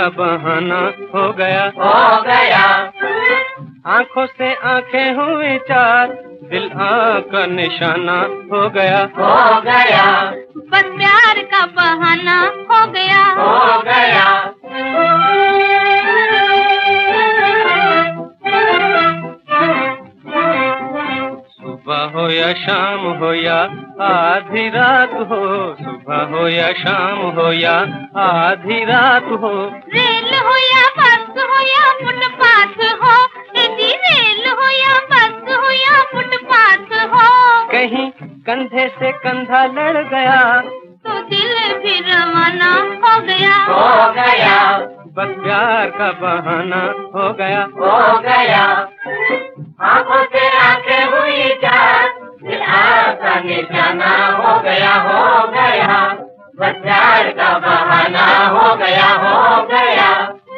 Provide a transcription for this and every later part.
का बहाना हो गया, हो गया। आंखों से आंखें हुई चार, दिल आंख का निशाना हो गया, हो गया। बस प्यार का बहाना हो गया, हो गया। सुबह हो या शाम हो या आधी रात हो, सुबह हो या शाम हो या आधी रात हो, रेल हो या बस हो या फुटपाथ हो, यदि रेल हो या बस हो या फुटपाथ हो, कहीं कंधे से कंधा लड़ गया तो दिल भी रवाना हो गया, हो गया। बस प्यार का बहाना हो गया, हो गया। आंखों से आंखें हुई चार, दिल का निशाना हो गया, हो गया। बस प्यार का बहाना हो गया, हो गया।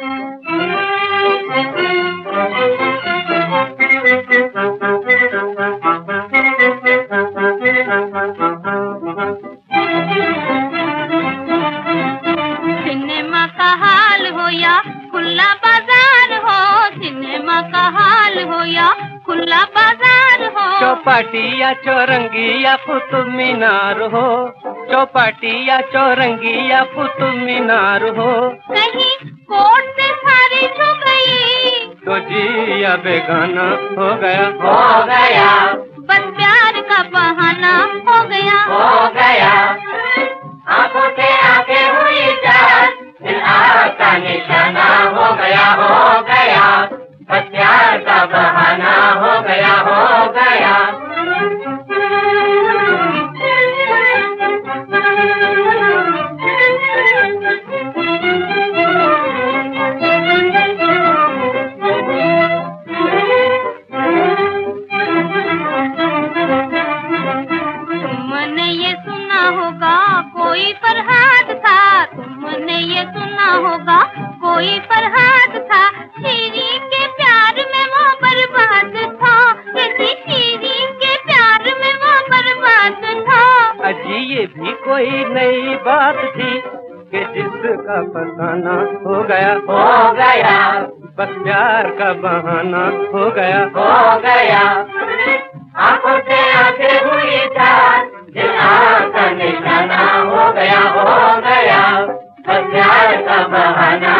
सिनेमा का हाल हो या खुला बाजार हो, सिनेमा का हाल हो या खुला बाजार हो, चौपाटी या चौरंगी या कुतुब मीनार हो, चौपाटी या चौरंगी या कुतुब मीनार हो, कहीं कोर्ट से सारी छू गई तो जी या बेगाना हो गया, हो गया। बस प्यार का बहाना हो गया, हो गया। आंखों से आंखें हुई चार, दिल का निशाना हो गया, हो गया। बस प्यार का बहाना हो गया, हो गया। तुमने ये सुना होगा कोई फरहाद था, तुमने ये सुना होगा कोई फरहाद था, शीरी के प्यार में वो बर्बाद था, यदि शीरी के प्यार में वो बर्बाद था, अजी ये भी कोई नई बात थी कि जिसका फसाना हो गया, हो गया। बस प्यार का बहाना हो गया, हो गया। आंखों से आंखें हुई चार, दिल का निशाना हो गया, हो गया। बस प्यार का बहाना